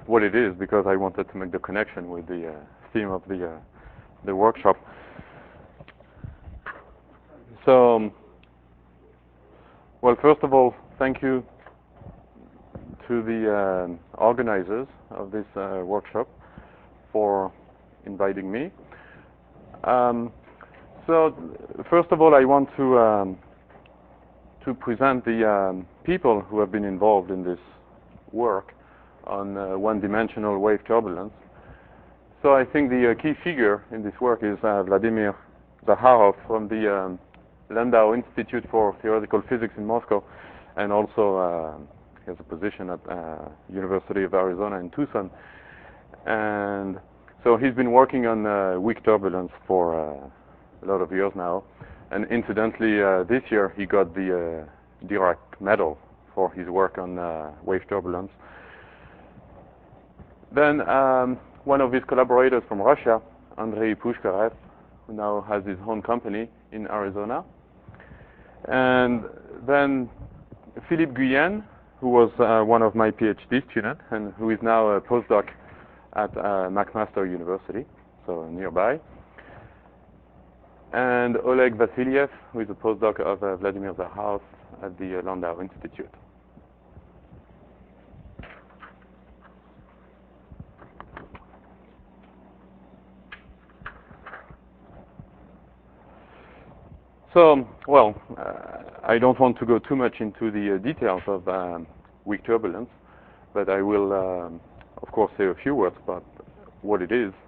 what it is because I wanted to make the connection with the theme of the workshop. So, well, first of all, thank you to the organizers of this workshop for inviting me. So, first of all, I want to present the people who have been involved in this work on one-dimensional wave turbulence. So I think the key figure in this work is Vladimir Zakharov from the Landau Institute for Theoretical Physics in Moscow, and also he has a position at University of Arizona in Tucson. And so he's been working on weak turbulence for a lot of years now. And incidentally, this year he got the Dirac Medal for his work on wave turbulence. Then one of his collaborators from Russia, Andrei Pushkarev, who now has his own company in Arizona. And then Philippe Guyenne, who was one of my PhD students and who is now a postdoc at McMaster University, so nearby. And Oleg Vasiliev, who is a postdoc of Vladimir Zakharov at the Landau Institute. So, well, I don't want to go too much into the details of weak turbulence, but I will, of course, say a few words about what it is.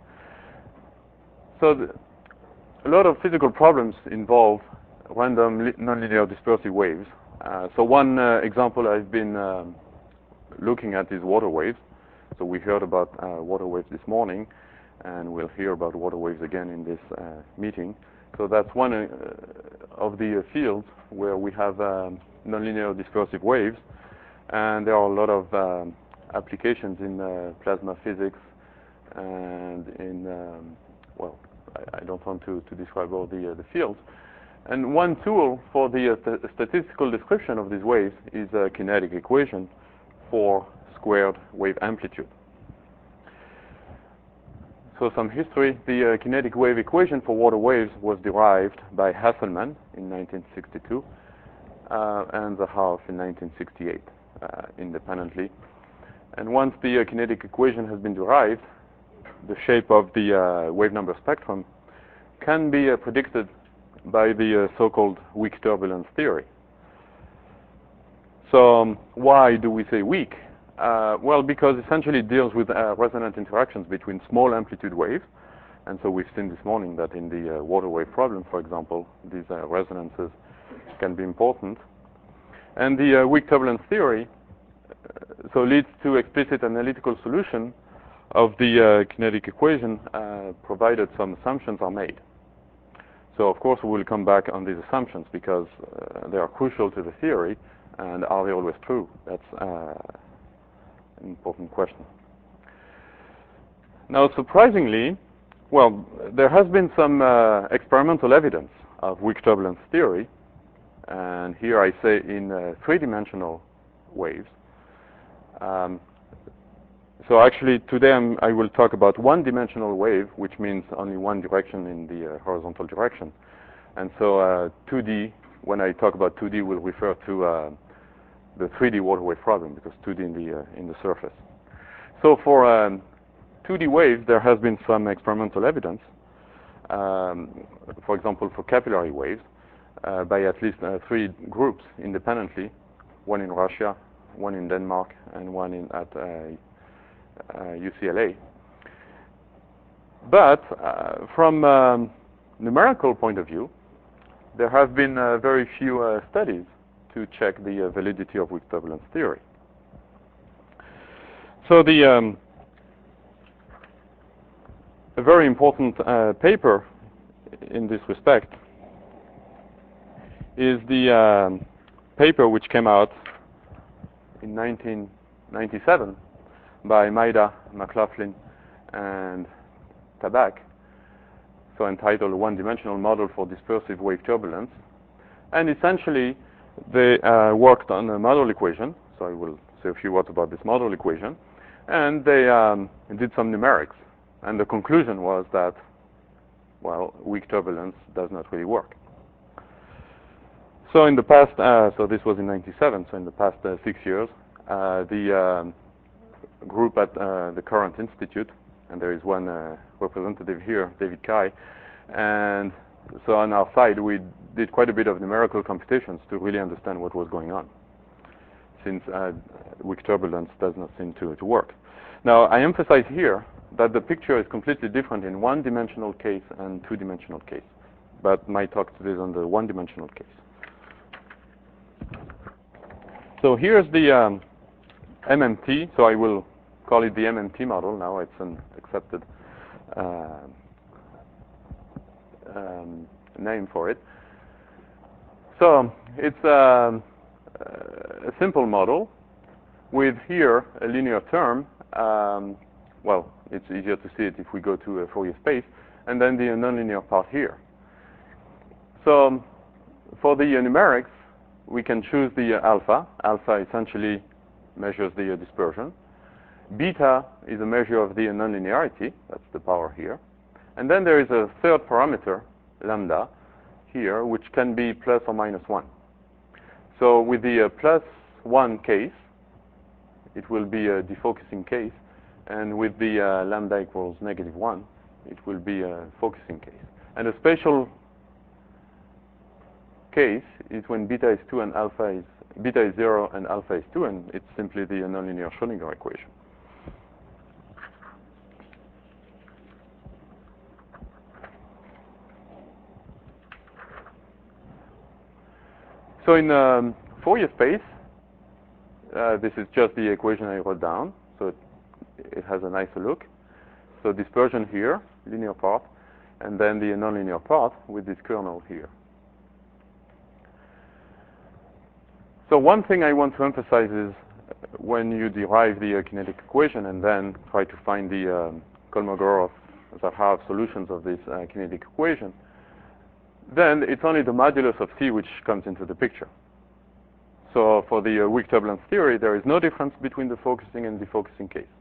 So, a lot of physical problems involve random nonlinear dispersive waves. So one example I've been looking at is water waves. So we heard about water waves this morning, and we'll hear about water waves again in this meeting. So that's one of the fields where we have nonlinear dispersive waves, and there are a lot of applications in plasma physics and in, well, I don't want to describe all the fields. And one tool for the statistical description of these waves is a kinetic equation for squared wave amplitude. So some history. The kinetic wave equation for water waves was derived by Hasselmann in 1962 and Zakharov in 1968 independently. And once the kinetic equation has been derived, the shape of the wave number spectrum can be predicted by the so-called weak turbulence theory. So why do we say weak? Well, because essentially it deals with resonant interactions between small amplitude waves. And so we've seen this morning that in the water wave problem, for example, these resonances can be important. And the weak turbulence theory so leads to explicit analytical solution of the kinetic equation, provided some assumptions are made. So of course we will come back on these assumptions because they are crucial to the theory, and are they always true? That's an important question. Now, surprisingly, well, there has been some experimental evidence of weak turbulence theory, and here I say in three-dimensional waves. So actually today I will talk about one-dimensional wave, which means only one direction in the horizontal direction. And so 2D, when I talk about 2D, will refer to the 3D water wave problem, because 2D in the surface. So for 2D waves, there has been some experimental evidence, for example, for capillary waves, by at least 3 groups independently, one in Russia, one in Denmark, and one at UCLA. But from numerical point of view, there have been very few studies to check the validity of weak turbulence theory. So the a very important paper in this respect is the paper which came out in 1997 by Maida, McLaughlin, and Tabak, so entitled One-Dimensional Model for Dispersive Wave Turbulence. And essentially, they worked on a model equation, so I will say a few words about this model equation. And they did some numerics. And the conclusion was that, well, weak turbulence does not really work. So in the past, so this was in 97, so in the past 6 years, the group at the Current Institute, and there is one representative here, David Kai, and so on our side, we did quite a bit of numerical computations to really understand what was going on, since weak turbulence does not seem to work. Now, I emphasize here that the picture is completely different in one-dimensional case and two-dimensional case, but my talk today is on the one-dimensional case. So here's the MMT, so I will call it the MMT model now. It's an accepted name for it. So it's a simple model with here a linear term. Well, it's easier to see it if we go to a Fourier space, and then the nonlinear part here. So for the numerics, we can choose the alpha. Alpha essentially measures the dispersion. Beta is a measure of the nonlinearity. That's the power here. And then there is a third parameter, lambda, here, which can be plus or minus 1. So with the plus 1 case, it will be a defocusing case. And with the lambda equals negative 1, it will be a focusing case. And a special case is when beta is 2 and beta is 0 and alpha is 2, and it's simply the nonlinear Schrödinger equation. So in Fourier space, this is just the equation I wrote down, so it has a nicer look. So dispersion here, linear part, and then the nonlinear part with this kernel here. So one thing I want to emphasize is when you derive the kinetic equation and then try to find the Kolmogorov-Zaharoff solutions of this kinetic equation, then it's only the modulus of T which comes into the picture. So for the weak turbulence theory, there is no difference between the focusing and defocusing case.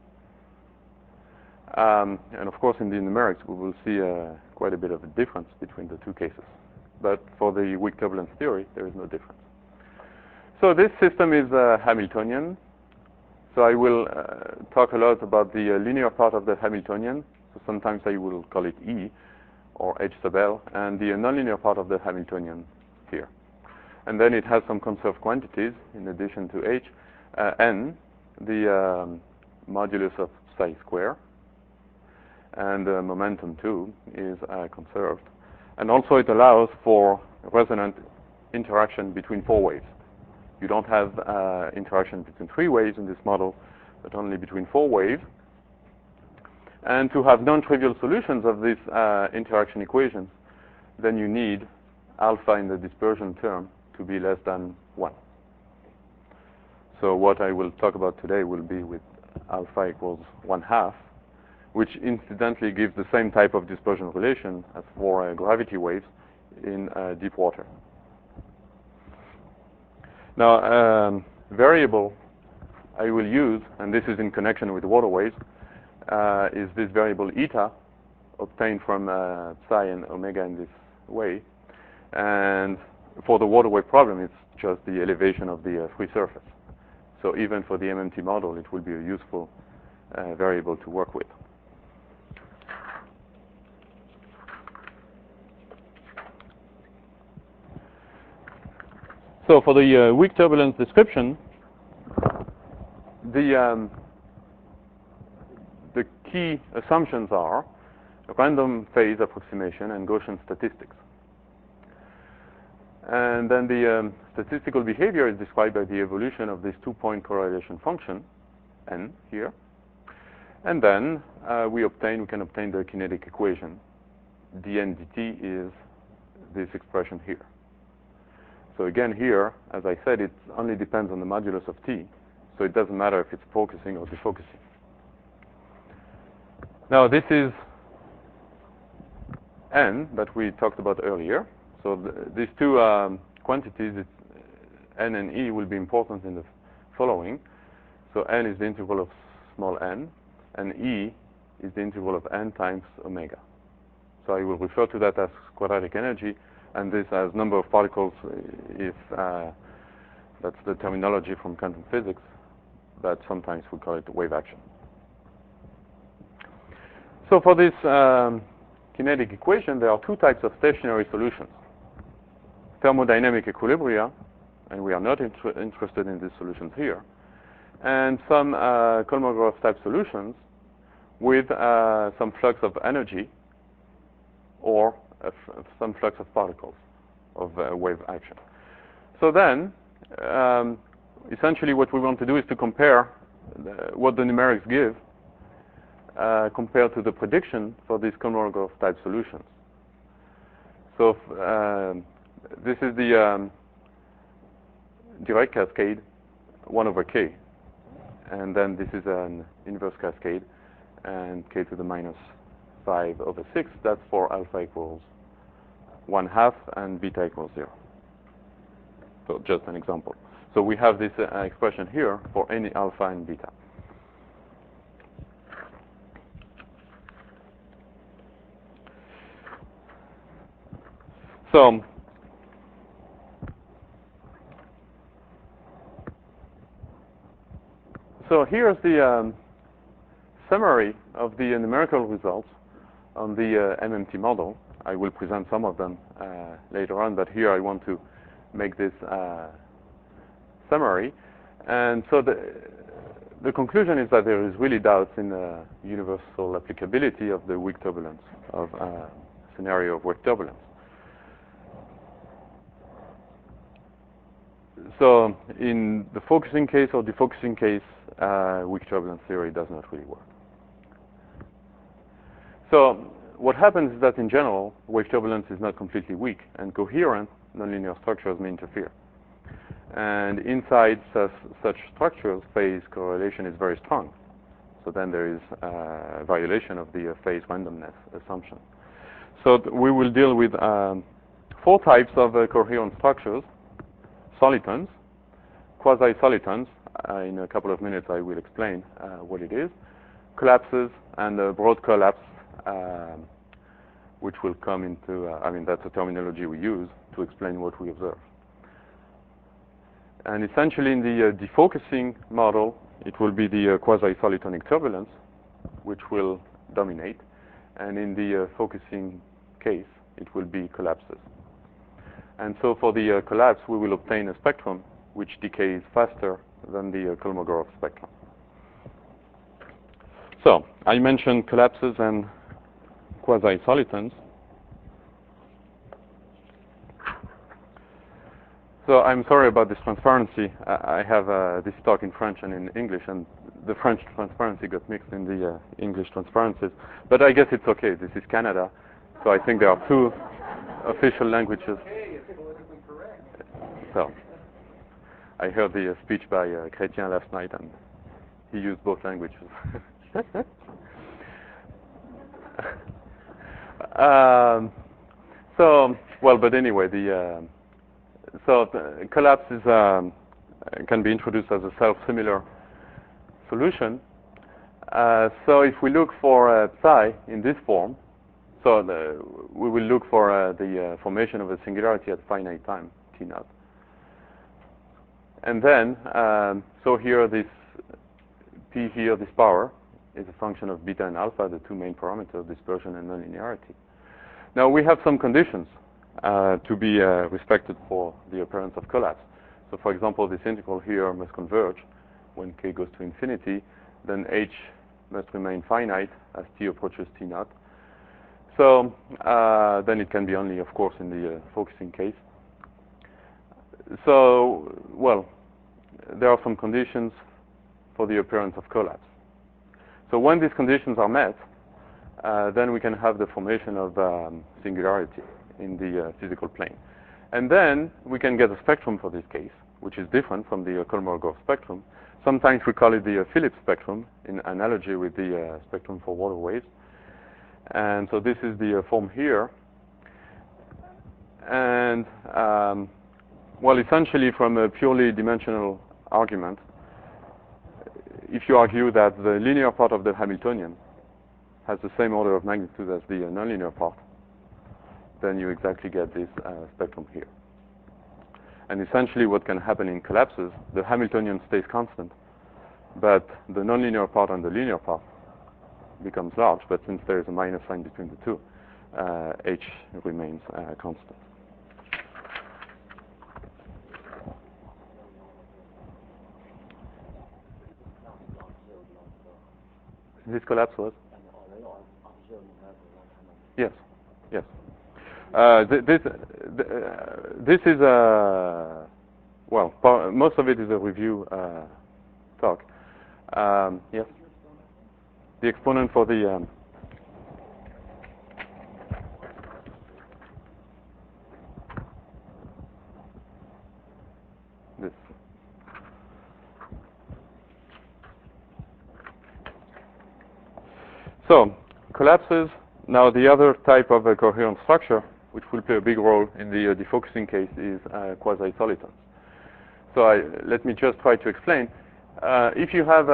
And of course, in the numerics, we will see quite a bit of a difference between the two cases. But for the weak turbulence theory, there is no difference. So this system is Hamiltonian. So I will talk a lot about the linear part of the Hamiltonian. So sometimes I will call it E or H sub L, and the nonlinear part of the Hamiltonian here. And then it has some conserved quantities in addition to H. N, the modulus of psi square. And momentum too is conserved. And also it allows for resonant interaction between 4 waves. You don't have interaction between 3 waves in this model, but only between 4 waves. And to have non-trivial solutions of these interaction equations, then you need alpha in the dispersion term to be less than 1. So what I will talk about today will be with alpha equals 1/2, which incidentally gives the same type of dispersion relation as for gravity waves in deep water. Now, variable I will use, and this is in connection with water waves, is this variable eta, obtained from psi and omega in this way. And for the water wave problem, it's just the elevation of the free surface. So even for the MMT model, it will be a useful variable to work with. So for the weak turbulence description, the key assumptions are random phase approximation and Gaussian statistics. And then the statistical behavior is described by the evolution of this 2-point correlation function, n here. And then we can obtain the kinetic equation. dN dt is this expression here. So again here, as I said, it only depends on the modulus of T. So it doesn't matter if it's focusing or defocusing. Now this is n that we talked about earlier. So these two quantities, n and e, will be important in the following. So n is the integral of small n, and E is the integral of n times omega. So I will refer to that as quadratic energy, and this as number of particles if that's the terminology from quantum physics, but sometimes we call it wave action. So for this kinetic equation, there are two types of stationary solutions. Thermodynamic equilibria, and we are not interested in these solutions here, and some Kolmogorov type solutions with some flux of energy or some flux of particles of wave action. So then, essentially what we want to do is to compare what the numerics give compared to the prediction for these Kolmogorov type solutions. So this is the direct cascade 1 over k, and then this is an inverse cascade, and k to the minus 5 over 6. That's for alpha equals 1/2 and beta equals 0. So just an example. So we have this expression here for any alpha and beta. So here's the summary of the numerical results on the MMT model. I will present some of them later on, but here I want to make this summary. And so the conclusion is that there is really doubts in the universal applicability of the weak turbulence of scenario of weak turbulence. So in the focusing case or defocusing case, weak turbulence theory does not really work. So what happens is that in general, wave turbulence is not completely weak, and coherent nonlinear structures may interfere. And inside such structures, phase correlation is very strong. So then there is a violation of the phase randomness assumption. So we will deal with 4 types of coherent structures: solitons, quasi-solitons. In a couple of minutes, I will explain what it is. Collapses and broad collapse, which will come into, that's a terminology we use to explain what we observe. And essentially in the defocusing model, it will be the quasi-solitonic turbulence, which will dominate. And in the focusing case, it will be collapses. And so for the collapse, we will obtain a spectrum which decays faster than the Kolmogorov spectrum. So I mentioned collapses and quasi-solitons. So I'm sorry about this transparency. I have this talk in French and in English, and the French transparency got mixed in the English transparencies. But I guess it's okay. This is Canada, so I think there are 2 official languages. So I heard the speech by Chrétien last night, and he used both languages. But anyway, the collapse is can be introduced as a self-similar solution. So if we look for psi in this form, we will look for the formation of a singularity at finite time, t0. And then, so here this p here, this power, is a function of beta and alpha, the 2 main parameters, dispersion and nonlinearity. Now we have some conditions to be respected for the appearance of collapse. So for example, this integral here must converge when k goes to infinity, then h must remain finite as t approaches t0. So then it can be only, of course, in the focusing case. So, well, there are some conditions for the appearance of collapse. So when these conditions are met, then we can have the formation of singularity in the physical plane. And then we can get a spectrum for this case, which is different from the Kolmogorov spectrum. Sometimes we call it the Phillips spectrum, in analogy with the spectrum for water waves. And so this is the form here. And, well, essentially from a purely dimensional argument, if you argue that the linear part of the Hamiltonian has the same order of magnitude as the nonlinear part, then you exactly get this spectrum here. And essentially what can happen in collapses, the Hamiltonian stays constant, but the nonlinear part and the linear part becomes large, but since there is a minus sign between the two, h remains constant. This collapse was? Yes, yes. This is a, well, most of it is a review talk. Yes? The exponent for the... this. So, collapses. Now, the other type of a coherent structure, which will play a big role in the defocusing case, is quasi-solitons. So let me just try to explain. If you have,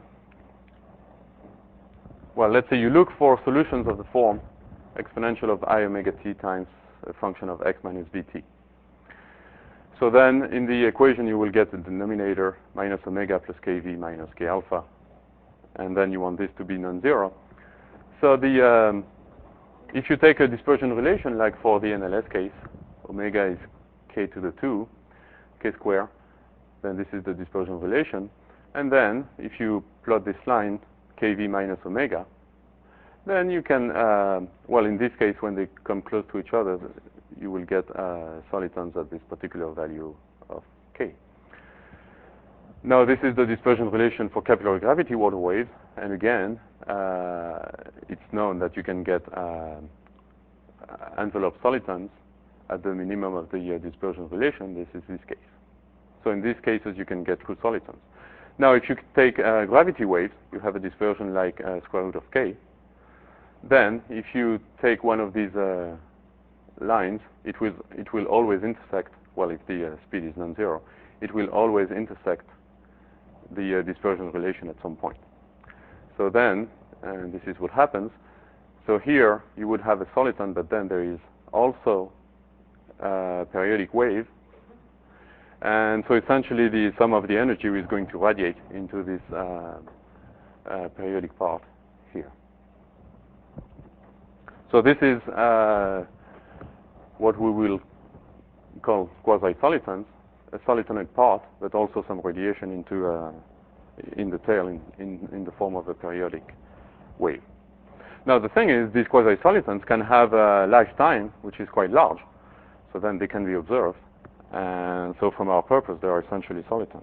well, let's say you look for solutions of the form exponential of I omega t times a function of x minus bt. So then in the equation you will get the denominator minus omega plus kv minus k alpha, and then you want this to be non-zero. So the if you take a dispersion relation like for the NLS case, omega is k to the 2, k square, then this is the dispersion relation. And then if you plot this line, kv minus omega, then you can, well, in this case, when they come close to each other, you will get solitons at this particular value of k. Now, this is the dispersion relation for capillary gravity water waves. And again, it's known that you can get envelope solitons at the minimum of the dispersion relation. This is this case. So in these cases, you can get true solitons. Now, if you take gravity waves, you have a dispersion like square root of k. Then, if you take one of these lines, it will always intersect. Well, if the speed is non-zero, it will always intersect the dispersion relation at some point. So then, and this is what happens. So here you would have a soliton, but then there is also a periodic wave. And so essentially the sum of the energy is going to radiate into this periodic part here. So this is what we will call quasi-solitons, a solitonate part, but also some radiation into in the tail in the form of a periodic wave. Now the thing is, these quasi-solitons can have a lifetime which is quite large, so then they can be observed. And so from our purpose, they are essentially solitons.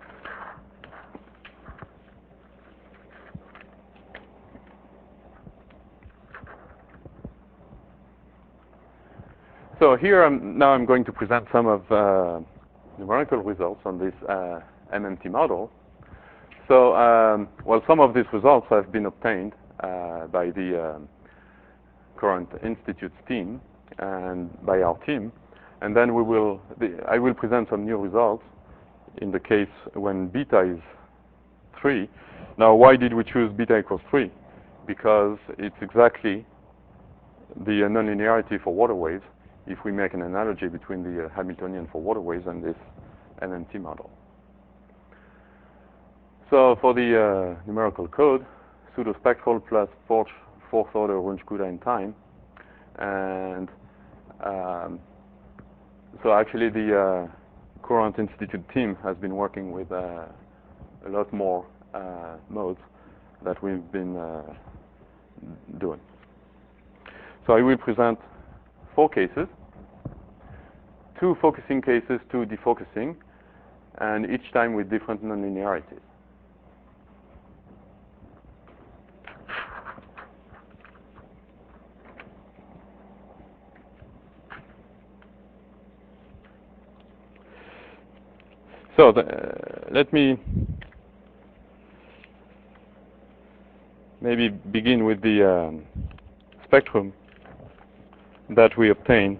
So here now I'm going to present some of numerical results on this MMT model. So, well, some of these results have been obtained by the current institute's team and by our team. And then I will present some new results in the case when beta is 3. Now, why did we choose beta equals 3? Because it's exactly the nonlinearity for water waves if we make an analogy between the Hamiltonian for water waves and this MMT model. So for the numerical code, pseudospectral plus fourth order Runge-Kutta in time. And so actually the Courant Institute team has been working with a lot more modes that we've been doing. So I will present 4 cases, 2 focusing cases, 2 defocusing, and each time with different nonlinearities. So let me maybe begin with the spectrum that we obtain.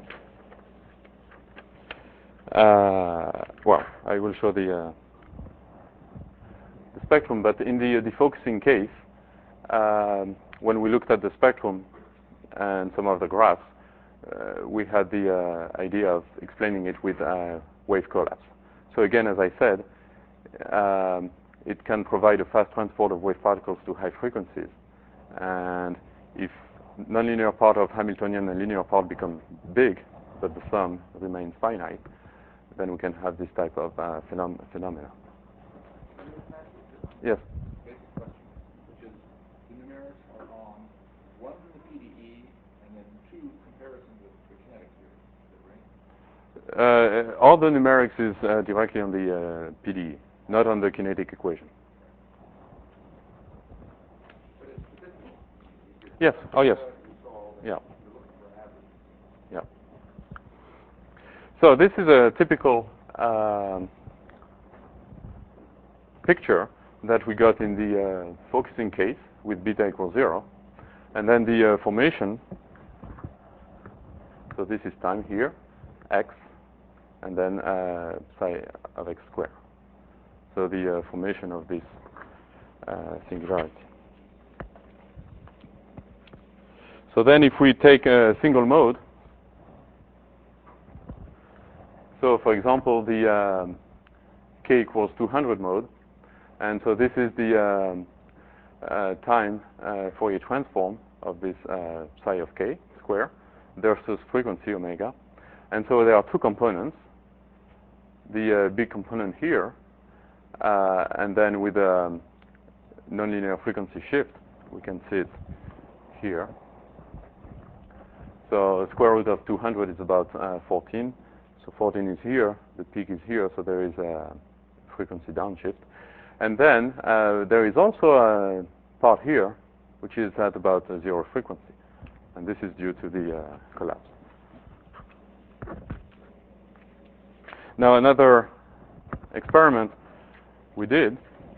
Well, I will show the spectrum, but in the defocusing case, when we looked at the spectrum and some of the graphs, we had the idea of explaining it with wave collapse. So again, as I said, it can provide a fast transport of wave particles to high frequencies. And if nonlinear part of Hamiltonian and linear part become big, but the sum remains finite, then we can have this type of phenomena. Yes? Basic question, which is the numerics are on one from the PDE and then two comparisons with the kinetic theory. Is that right? All the numerics is directly on the PDE, not on the kinetic equation. But it's statistical. Yes. Oh, yes. Yeah. Yeah. So this is a typical picture that we got in the focusing case with beta equals 0. And then the formation, so this is time here, x, and then psi of x squared. So the formation of this singularity. So then if we take a single mode, so for example, the k equals 200 mode, and so this is the time Fourier transform of this psi of k square versus frequency omega. And so there are two components, the big component here, and then with a nonlinear frequency shift, we can see it here. So square root of 200 is about 14. So 14 is here, the peak is here, so there is a frequency downshift. And then there is also a part here, which is at about 0 frequency. And this is due to the collapse. Now another experiment we did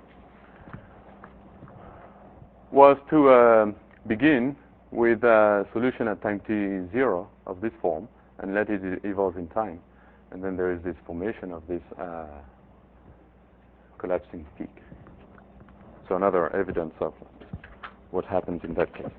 was to begin with a solution at time t0 of this form and let it evolve in time. And then there is this formation of this collapsing peak. So another evidence of what happens in that case.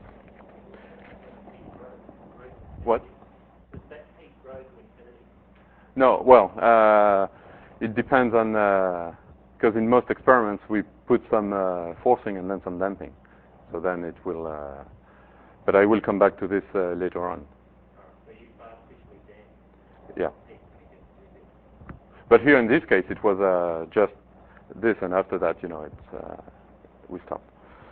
What? Does that peak grow to infinity? No, well, it depends on, because in most experiments we put some forcing and then some damping. So then it will, but I will come back to this later on. So you artificially damp. Yeah. But here in this case, it was just this, and after that, it's we stopped.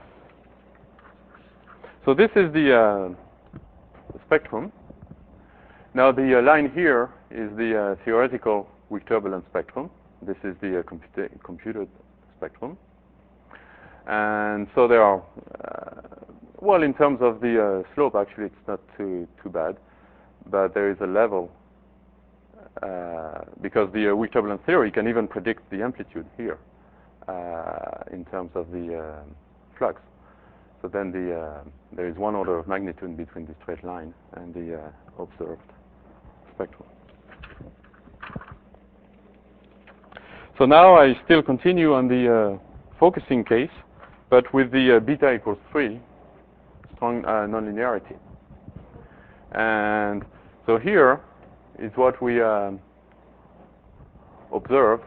So this is the spectrum. Now the line here is the theoretical weak turbulence spectrum. This is the computed spectrum. And so there are, well, in terms of the slope, actually, it's not too bad, but there is a level. Because the weak turbulence theory can even predict the amplitude here in terms of the flux. So then there is one order of magnitude between the straight line and the observed spectrum. So now I still continue on the focusing case, but with the beta equals 3 strong nonlinearity. And so here is what we observe.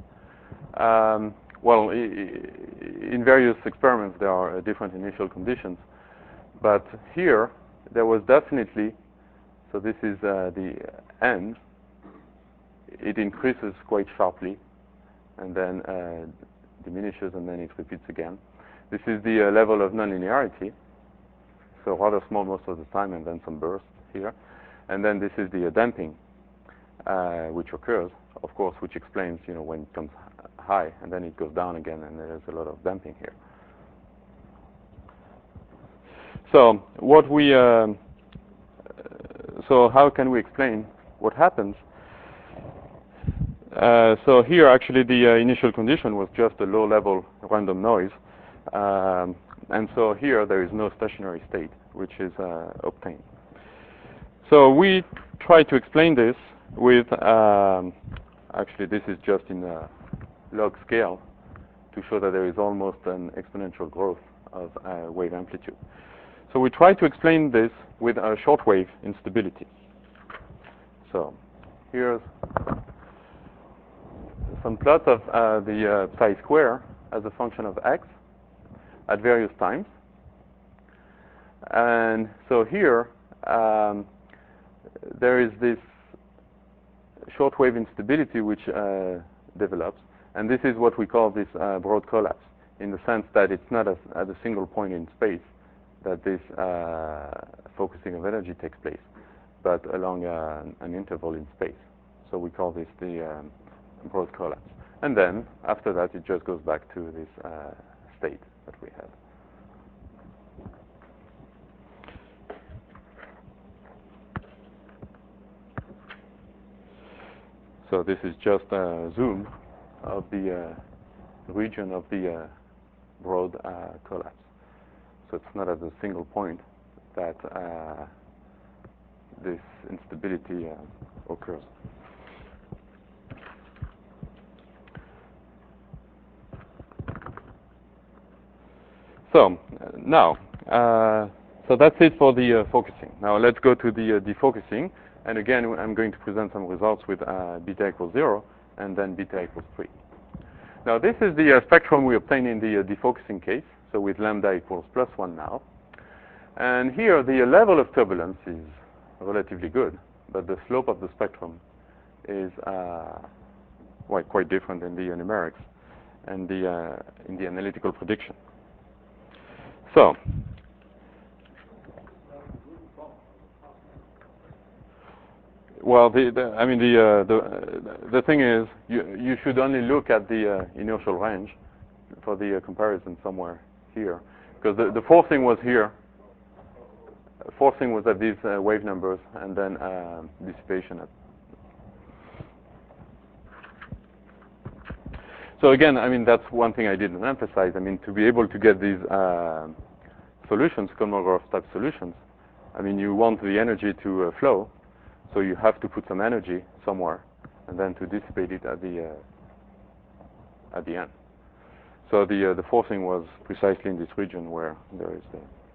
Well, in various experiments there are different initial conditions, but here there was definitely, so this is the end, it increases quite sharply and then diminishes and then it repeats again. This is the level of nonlinearity, so rather small most of the time and then some bursts here. And then this is the damping, which occurs, of course, which explains, when it comes high and then it goes down again, and there's a lot of damping here. So what we, so how can we explain what happens? So here, actually, the initial condition was just a low-level random noise, and so here there is no stationary state, which is obtained. So we try to explain this with, actually this is just in a log scale, to show that there is almost an exponential growth of wave amplitude. So we try to explain this with a shortwave instability. So here's some plots of the psi square as a function of x at various times. And so here, there is this shortwave instability which develops. And this is what we call this broad collapse, in the sense that it's not at a single point in space that this focusing of energy takes place, but along an interval in space. So we call this the broad collapse. And then, after that, it just goes back to this state that we have. So this is just a zoom of the region of the broad collapse. So it's not at a single point that this instability occurs. So now, so that's it for the focusing. Now let's go to the defocusing. And again, I'm going to present some results with beta equals 0 and then beta equals 3. Now this is the spectrum we obtain in the defocusing case, so with lambda equals +1 now. And here the level of turbulence is relatively good, but the slope of the spectrum is quite different in the numerics and in the analytical prediction. So, well, the thing is, you should only look at the inertial range for the comparison somewhere here, because the forcing was here. Forcing was at these wave numbers, and then dissipation at. So again, that's one thing I didn't emphasize. To be able to get these solutions, Kolmogorov type solutions, you want the energy to flow. So you have to put some energy somewhere, and then to dissipate it at the end. So the forcing was precisely in this region where there is the.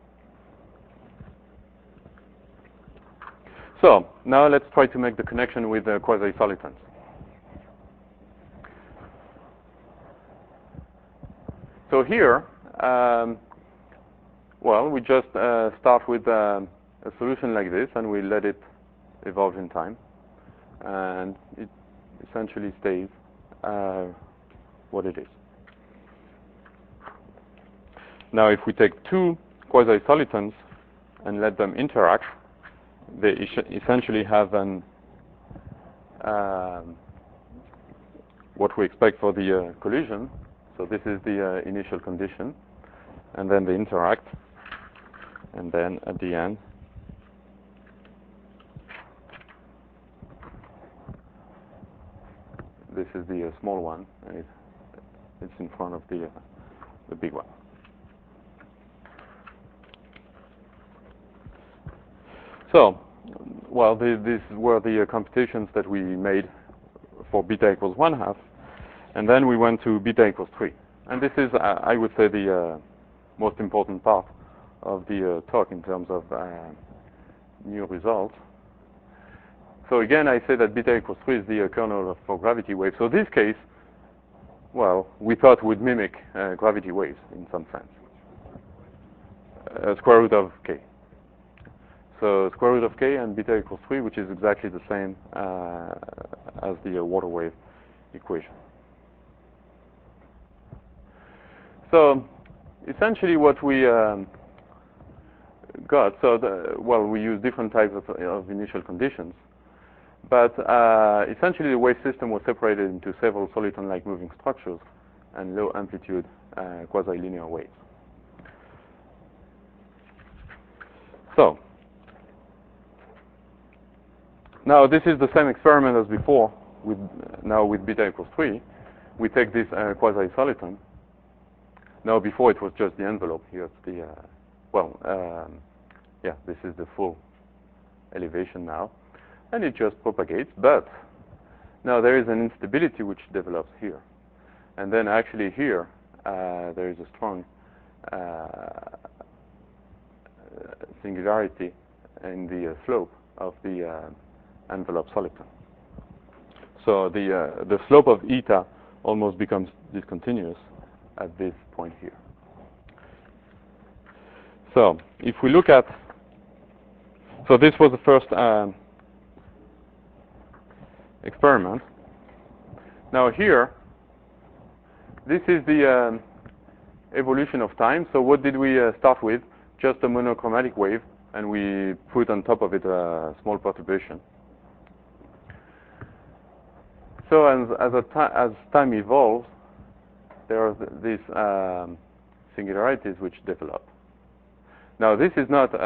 So now let's try to make the connection with the quasi-solitons. So here, we just start with a solution like this, and we let it evolve in time, and it essentially stays what it is. Now, if we take two quasi-solitons and let them interact, they essentially have an what we expect for the collision. So this is the initial condition, and then they interact, and then at the end, this is the small one, and it's in front of the big one. So, these were the computations that we made for beta equals 1/2, and then we went to beta equals 3. And this is, I would say, the most important part of the talk in terms of new results. So again, I say that beta equals 3 is the kernel for gravity waves. So this case, we thought would mimic gravity waves in some sense. Square root of k. So square root of k and beta equals 3, which is exactly the same as the water wave equation. So essentially what we got, we use different types of initial conditions, but essentially the wave system was separated into several soliton-like moving structures and low amplitude quasi-linear waves. So now this is the same experiment as before, now with beta equals 3. We take this quasi-soliton. Now before it was just the envelope. Here's the, this is the full elevation now. And it just propagates, but now there is an instability which develops here. And then actually here, there is a strong singularity in the slope of the envelope soliton. So the slope of eta almost becomes discontinuous at this point here. So if we look at, so this was the first experiment. Now here, this is the evolution of time. So what did we start with? Just a monochromatic wave, and we put on top of it a small perturbation. So as time evolves, there are these singularities which develop. Now this is not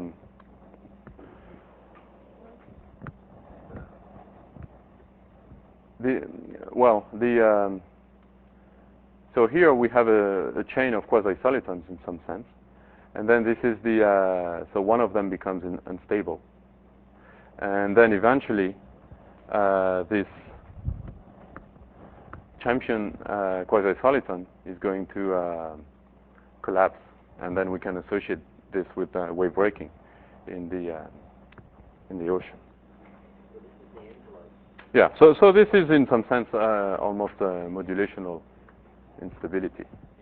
so here we have a chain of quasi-solitons in some sense, and then this is the so one of them becomes unstable, and then eventually this champion quasi-soliton is going to collapse, and then we can associate this with wave breaking in the ocean. Yeah, so this is in some sense almost a modulational instability.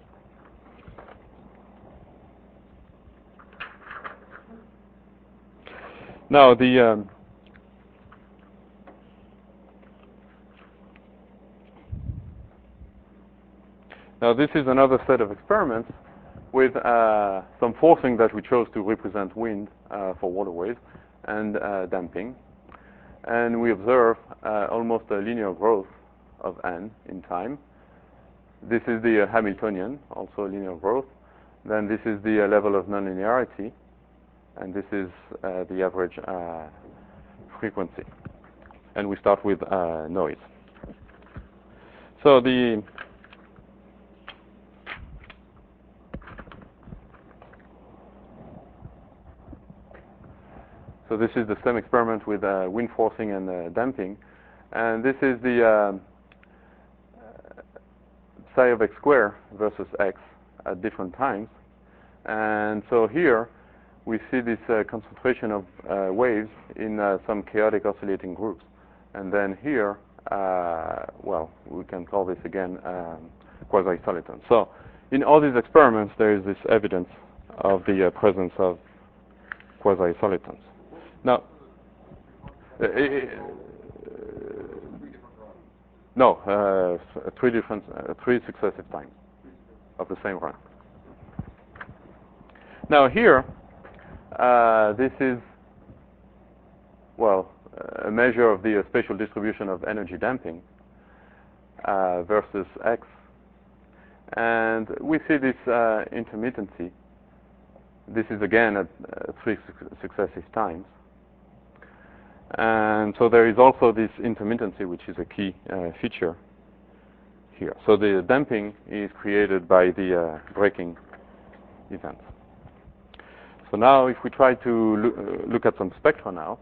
Now now this is another set of experiments with some forcing that we chose to represent wind for water waves and damping. And we observe almost a linear growth of n in time. This is the Hamiltonian, also linear growth. Then this is the level of nonlinearity, and this is the average frequency. And we start with noise. So So this is the same experiment with wind forcing and damping, and this is the psi of x squared versus x at different times. And so here we see this concentration of waves in some chaotic oscillating groups, and then here, well, we can call this again quasi-soliton. So in all these experiments, there is this evidence of the presence of quasi-solitons. Now, no, three successive times of the same run. Now here, this is, well, a measure of the spatial distribution of energy damping versus x, and we see this intermittency. This is again at three successive times. And so there is also this intermittency, which is a key feature here. So the damping is created by the breaking events. So now if we try to look at some spectra now.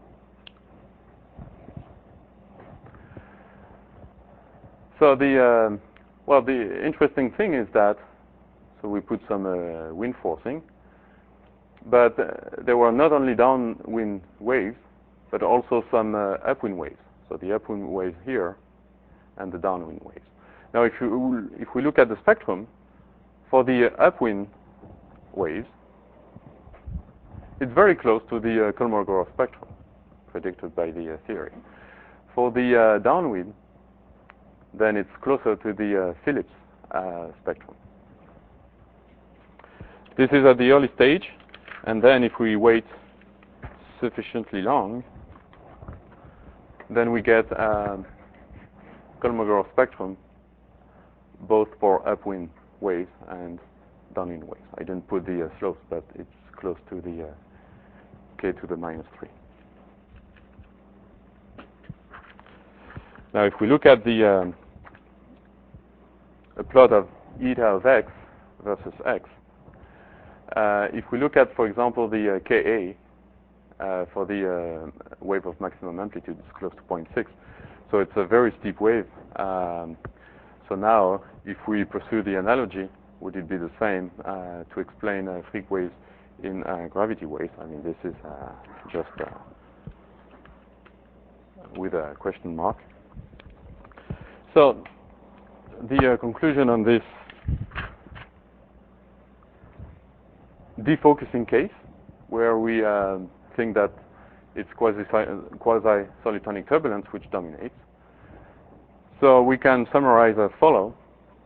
So the interesting thing is that, so we put some wind forcing, but there were not only downwind waves, but also some upwind waves. So the upwind waves here and the downwind waves. Now if we look at the spectrum, for the upwind waves, it's very close to the Kolmogorov spectrum predicted by the theory. For the downwind, then it's closer to the Phillips spectrum. This is at the early stage, and then if we wait sufficiently long, then we get Kolmogorov spectrum both for upwind waves and downwind waves. I didn't put the slopes, but it's close to the k to the -3. Now if we look at the a plot of eta of x versus x, if we look at, for example, the Ka for the wave of maximum amplitude, it's close to 0.6. So it's a very steep wave. So now, if we pursue the analogy, would it be the same to explain freak waves in gravity waves? I mean, this is just with a question mark. So the conclusion on this defocusing case, where we think that it's quasi-solitonic turbulence which dominates. So we can summarize as follows.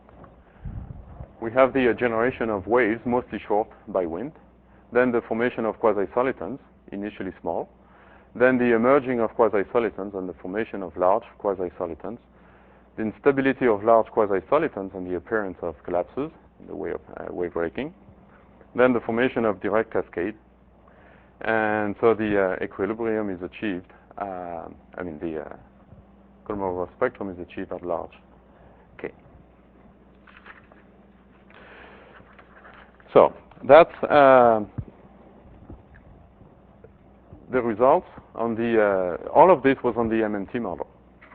We have the generation of waves, mostly short by wind, then the formation of quasi-solitons, initially small, then the emerging of quasi-solitons and the formation of large quasi-solitons, the instability of large quasi-solitons and the appearance of collapses in the way of wave breaking, then the formation of direct cascade, and so the equilibrium is achieved, the Kolmogorov spectrum is achieved at large K. So that's the results on the, all of this was on the MMT model.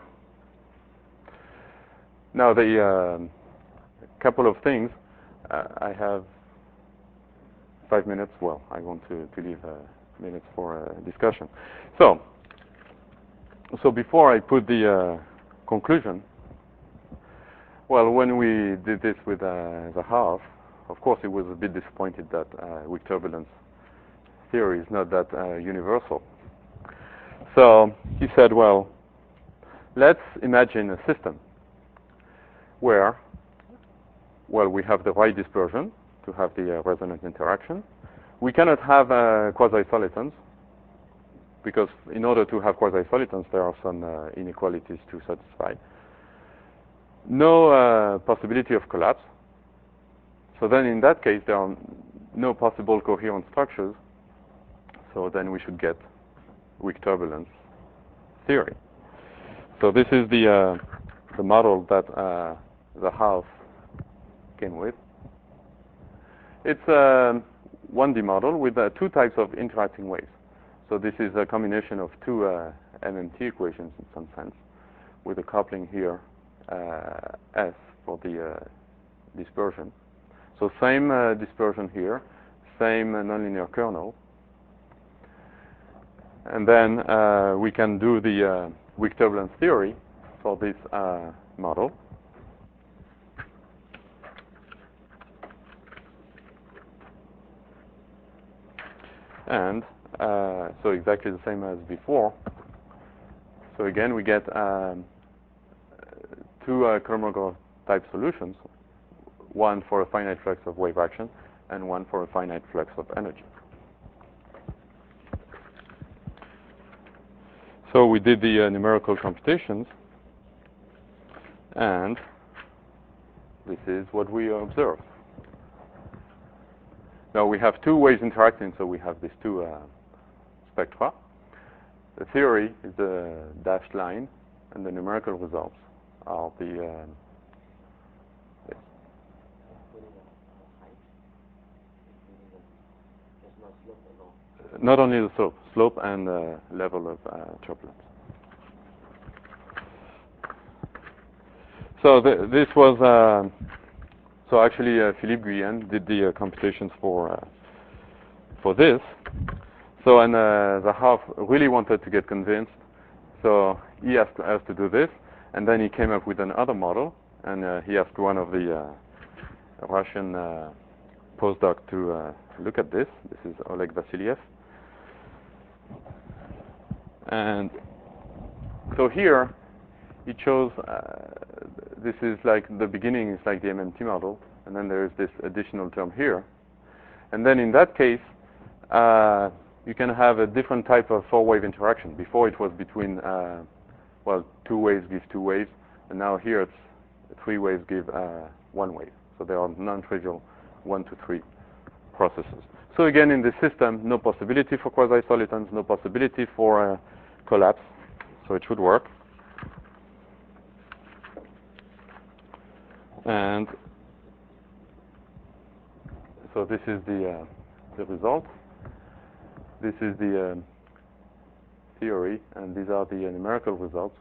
Now the couple of things, I have 5 minutes. Well, I want to leave minutes for discussion. So before I put the conclusion, well, when we did this with Zahav, of course, he was a bit disappointed that weak turbulence theory is not that universal. So he said, well, let's imagine a system where, well, we have the right dispersion to have the resonant interaction. We cannot have quasi-solitons, because in order to have quasi-solitons, there are some inequalities to satisfy. No possibility of collapse. So then in that case, there are no possible coherent structures. So then we should get weak turbulence theory. So this is the model that Zahav came with. It's a 1D model with two types of interacting waves. So this is a combination of two MMT equations in some sense, with a coupling here, S for the dispersion. So same dispersion here, same nonlinear kernel. And then we can do the weak turbulence theory for this model. And so exactly the same as before. So again, we get two Kolmogorov type solutions, one for a finite flux of wave action and one for a finite flux of energy. So we did the numerical computations, and this is what we observed. Now we have two waves interacting, so we have these two spectra. The theory is the dashed line, and the numerical results are the not only the slope and level of turbulence. So this was so actually Philippe Guyenne did the computations for this. So and Zahav really wanted to get convinced, so he asked us to do this, and then he came up with another model, and he asked one of the Russian postdoc to look at this. This is Oleg Vasiliev. And so here he chose, this is like the beginning is like the MMT model, and then there is this additional term here. And then in that case, you can have a different type of four-wave interaction. Before it was between, well, two waves give two waves, and now here it's three waves give one wave. So there are non-trivial 1 to 3 processes. So again, in this system, no possibility for quasi-solitons, no possibility for collapse, so it should work. And so this is the result. This is the theory, and these are the numerical results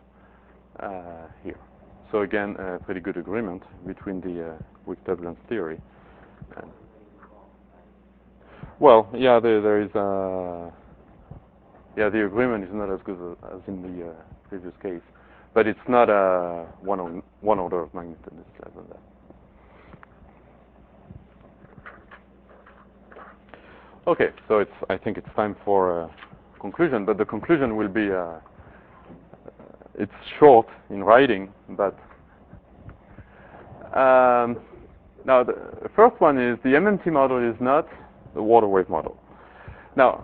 here. So again, pretty good agreement between the weak turbulence theory Well, yeah, there is yeah, the agreement is not as good as in the previous case, but it's not one order of magnitude. It's less than that. Okay, so I think it's time for conclusion, but the conclusion will be it's short in writing, but now the first one is the MMT model is not the water wave model. Now,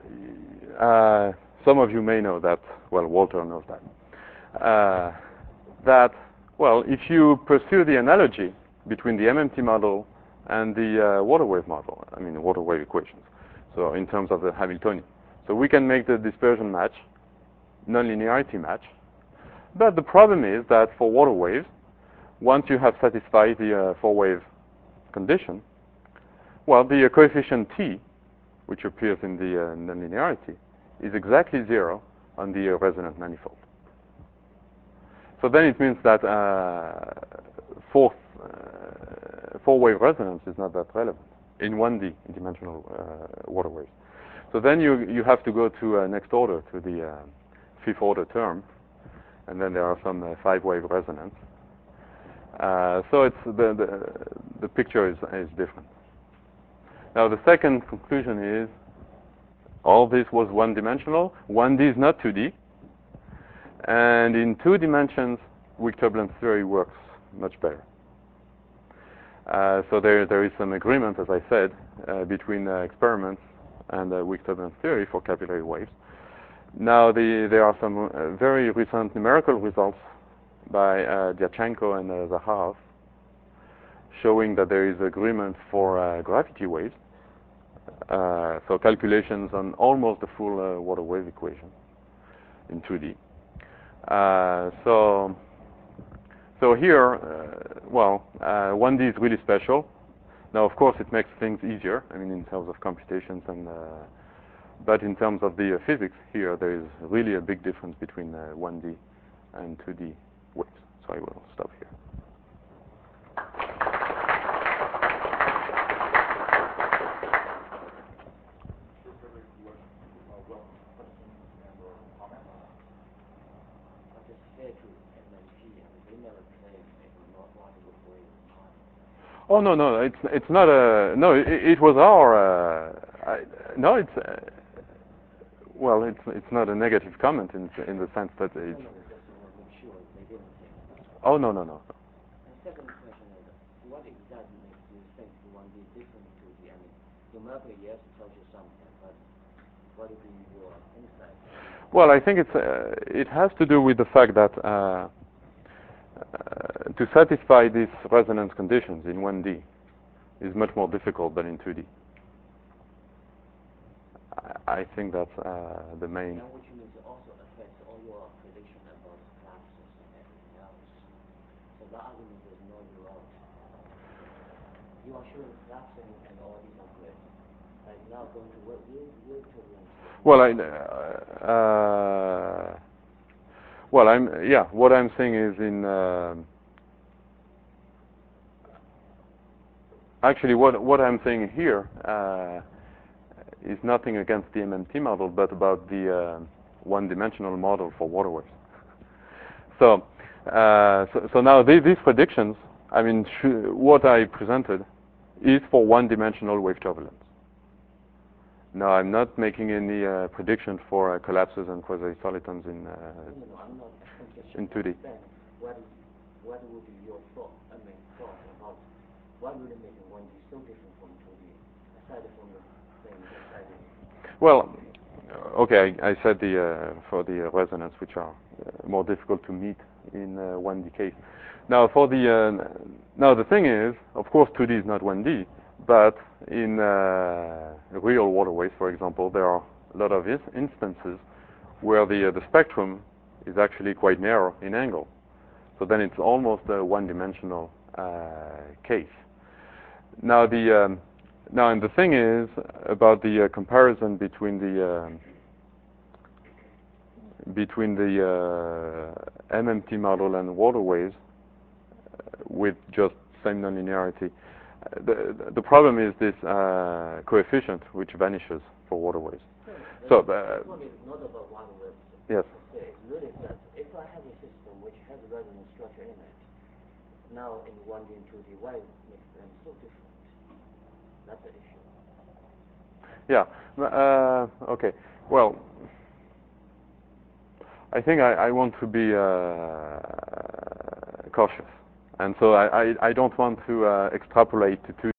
some of you may know that. Well, Walter knows that. Well, if you pursue the analogy between the MMT model and the water wave model, I mean, water wave equations, so in terms of the Hamiltonian. So we can make the dispersion match, nonlinearity match. But the problem is that for water waves, once you have satisfied the four-wave condition, well, the coefficient T, which appears in the nonlinearity, is exactly 0 on the resonant manifold. So then it means that four-wave resonance is not that relevant in 1D, in dimensional water waves. So then you have to go to next order, to the fifth order term, and then there are some five-wave resonance. So it's the picture is different. Now the second conclusion is all this was one-dimensional. 1D is not 2D, and in 2 dimensions, weak turbulence theory works much better. So there is some agreement, as I said, between experiments and weak turbulence theory for capillary waves. Now there are some very recent numerical results by Dyachenko and Zakharov showing that there is agreement for gravity waves. So calculations on almost the full water wave equation in 2D. So here, well, 1D is really special. Now, of course, it makes things easier. I mean, in terms of computations and, but in terms of the physics, here there is really a big difference between 1D and 2D waves. So I will stop here. Oh no, it's not a no. It was our no. It's well, it's not a negative comment in the sense that it's. Oh no. The second question is, what exactly makes you think 1D different to the? I mean, numerically yes, it tells you something, but what would be your insight? Well, I think it has to do with the fact that to satisfy these resonance conditions in 1D is much more difficult than in 2D. I think that's the main. And which means it also affects all your prediction about collapses and everything else. So that argument is no route. You are showing collapsing and all these are good. And now going to what will turbulence. Well, what I'm saying is actually what I'm saying here is nothing against the MMT model, but about the one-dimensional model for water waves. So now these predictions, I mean, what I presented is for one-dimensional wave turbulence. No, I'm not making any prediction for collapses and quasi-solitons in 2D. What would be your thought about why would it make 1D so different from 2D, aside from the thing deciding? Well, okay, I said for the resonance, which are more difficult to meet in 1D case. Now, for the now the thing is, of course, 2D is not 1D. But in real waterways, for example, there are a lot of instances where the spectrum is actually quite narrow in angle. So then it's almost a one-dimensional case. Now and the thing is about the comparison between the MMT model and waterways with just same nonlinearity. The problem is this coefficient which vanishes for waterways. So this one is not about waterways. yes. It's really that if I have a system which has a resonance structure in it, now in 1D and 2D, why makes them so different? That's the issue. Yeah. Okay. Well, I think I want to be cautious, and so I don't want to extrapolate to